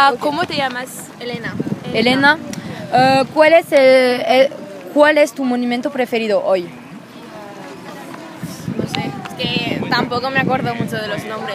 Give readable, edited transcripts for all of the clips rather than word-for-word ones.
¿Cómo te llamas? Elena. Elena, ¿cuál es tu monumento preferido hoy? No sé, es que tampoco me acuerdo mucho de los nombres.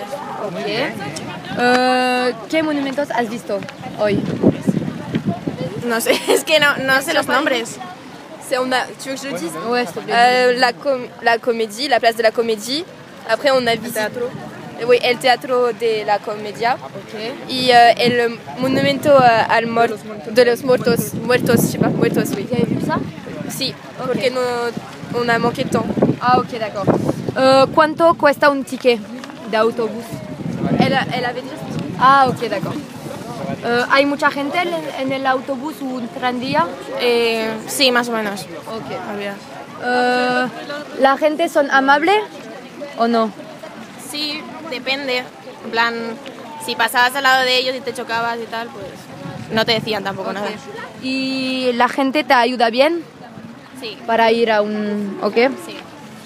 ¿Qué monumentos has visto hoy? No sé, es que no sé los nombres. Tu veux que je le dise? Ouais, s'il te plaît. La comédie, la place de la comédie. Après, on a visité oui, el teatro de la comedia. Y el monumento de los muertos, je sais pas, muertos, oui. Tu as vu ça? Sí, porque on a manqué de temps. Ah, ok, d'accord. ¿Cuánto cuesta un ticket de autobús? Elle avait déjà ce petit. Ah, ok, d'accord. ¿Hay mucha gente en el autobús o un tranvía? Sí, más o menos. Ok. Había. ¿La gente son amable o no? Sí, depende. En plan, si pasabas al lado de ellos y te chocabas y tal, pues no te decían tampoco nada. ¿Y la gente te ayuda bien Sí, para ir a un... ok? sí,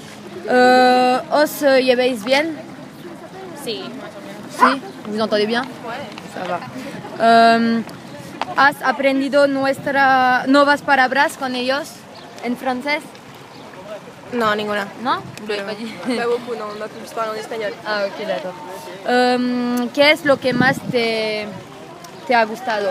¿Os llevéis bien? sí, más o menos. ¿Sí? ¿Vous entendez bien? Ça va. ¿Has aprendido nuevas palabras con ellos en francés? No, ninguna. ¿No? Pero- Pas beaucoup, non, on a plus parlé en espagnol. Ah, ok, d'accord. ¿Qué es lo que más te ha gustado?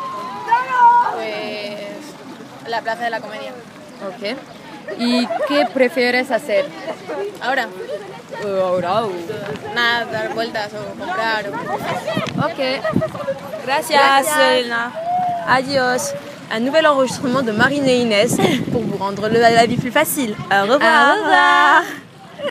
Pues la plaza de la comedia. Ok. ¿Y qué prefieres hacer? Ahora, Ahora. nada, dar vueltas o comprar. Ok. Gracias, Elena. Adios. Un nouvel enregistrement de Marine et Inès pour vous rendre la vie plus facile. Au revoir. Au revoir.